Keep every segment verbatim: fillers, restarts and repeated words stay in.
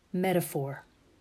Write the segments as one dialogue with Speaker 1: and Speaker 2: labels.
Speaker 1: Metaphor.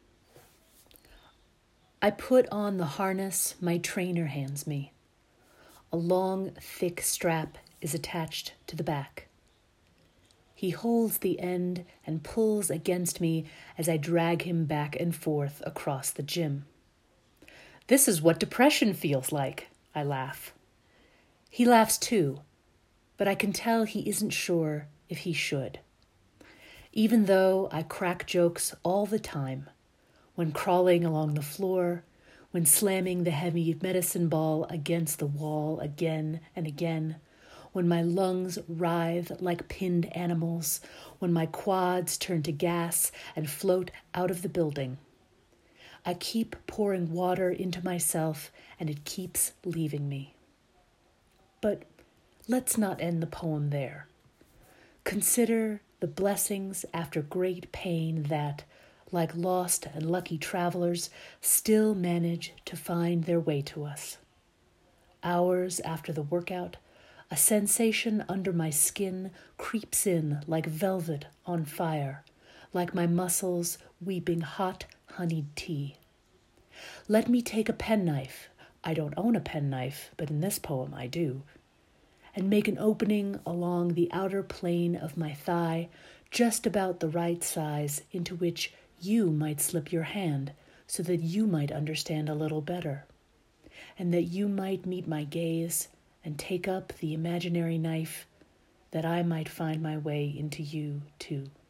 Speaker 1: I put on the harness my trainer hands me. A long, thick strap is attached to the back. He holds the end and pulls against me as I drag him back and forth across the gym. This is what depression feels like, I laugh. He laughs too, but I can tell he isn't sure if he should. Even though I crack jokes all the time, when crawling along the floor, when slamming the heavy medicine ball against the wall again and again, when my lungs writhe like pinned animals, when my quads turn to gas and float out of the building. I keep pouring water into myself, and it keeps leaving me. But let's not end the poem there. Consider the blessings after great pain that, like lost and lucky travelers, still manage to find their way to us. Hours after the workout, a sensation under my skin creeps in like velvet on fire, like my muscles weeping hot honeyed tea. Let me take a penknife, I don't own a penknife, but in this poem I do, and make an opening along the outer plane of my thigh, just about the right size into which you might slip your hand so that you might understand a little better, and that you might meet my gaze and take up the imaginary knife, that I might find my way into you too.